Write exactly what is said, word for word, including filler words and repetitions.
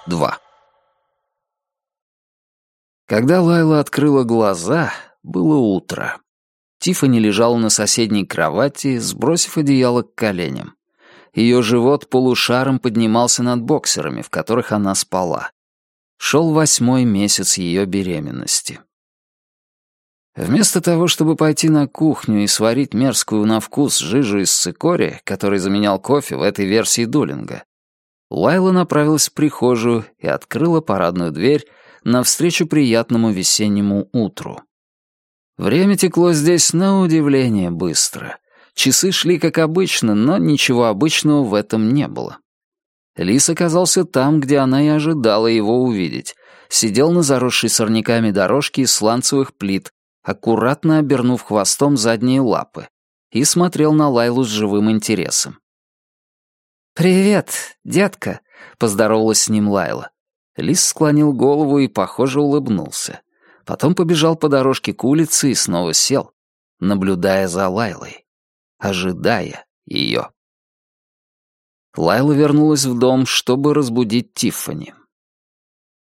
два. Когда Лайла открыла глаза, было утро. Тиффани лежала на соседней кровати, сбросив одеяло к коленям. Ее живот полушаром поднимался над боксерами, в которых она спала. Шел восьмой месяц ее беременности. Вместо того, чтобы пойти на кухню и сварить мерзкую на вкус жижу из цикория, который заменял кофе в этой версии Дулинга, Лайла направилась в прихожую и открыла парадную дверь навстречу приятному весеннему утру. Время текло здесь на удивление быстро. Часы шли как обычно, но ничего обычного в этом не было. Лис оказался там, где она и ожидала его увидеть. Сидел на заросшей сорняками дорожке из сланцевых плит, аккуратно обернув хвостом задние лапы, и смотрел на Лайлу с живым интересом. «Привет, детка», — поздоровалась с ним Лайла. Лис склонил голову и, похоже, улыбнулся. Потом побежал по дорожке к улице и снова сел, наблюдая за Лайлой, ожидая ее. Лайла вернулась в дом, чтобы разбудить Тиффани.